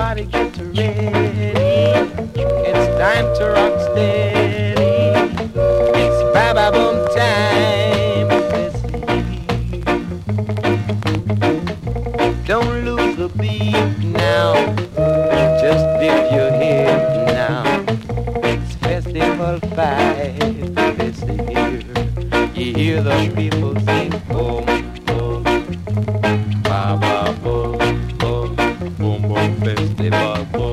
Everybody get ready. It's time to rock steady. It's ba-ba-boom time. Don't lose the beat now. Just dip your head now. It's Festival 5 this year. You hear the people sing boom, boom, ba-ba-boom, boom, boom, boom, Festival boom.